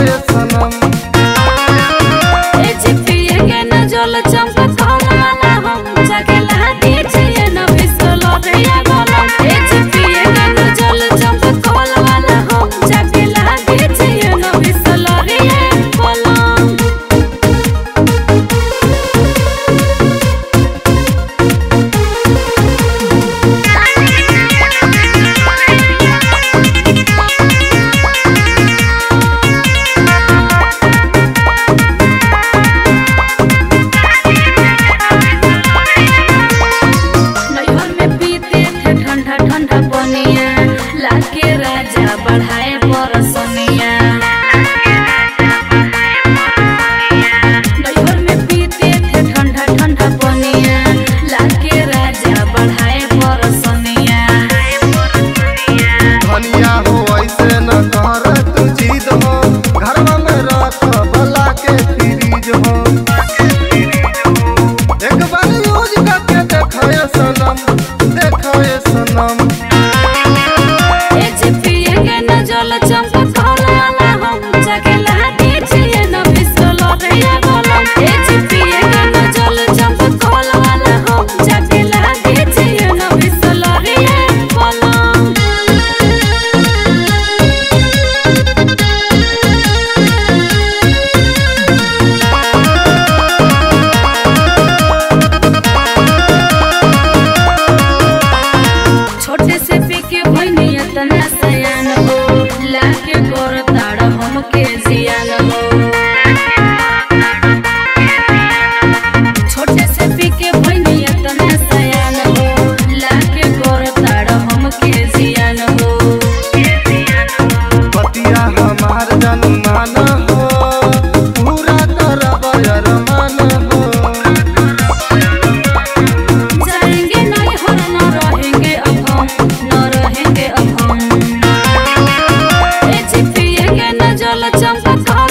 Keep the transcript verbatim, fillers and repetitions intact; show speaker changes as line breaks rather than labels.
ये सनम।
ए चिपिए के न जल चमक वाला हम जगला दीजिए न बिसल रे गला। ए चिपिए के न जल चमक वाला हम जगला दीजिए न बिसल रे गला। ठंडा पनिया लाके राजा बढ़ाए परसनिया। नैहर में पीते थे ठंडा ठंडा पनिया लाके राजा बढ़ाए परसनिया।
धनिया हो ऐसे न कर तू जिद हो, घरवा में रख भला के फ्रीज हो। एक बार यूज करके देखो ये सनम, देखो ये सनम।
जल चमक वाला हम जगला दीजिए न बिसल रे गला। ए चिपिए के न जल चमक वाला हम जगला दीजिए न बिसल रे गला। छोटे से पीके भइनी इतना सयान हो, लाके गोर ताड़ हमके जियान हो। छोटे से पीके भइनी इतना सयान हो, लाके गोर ताड़ हमके जियान हो।
बतिया हमार जनमान हो, पूरा करब अरमान हो।
जाएंगे नहीं हर न रहेंगे अब हम, न रहेंगे अब हम। ए चिपिए के न जल चमक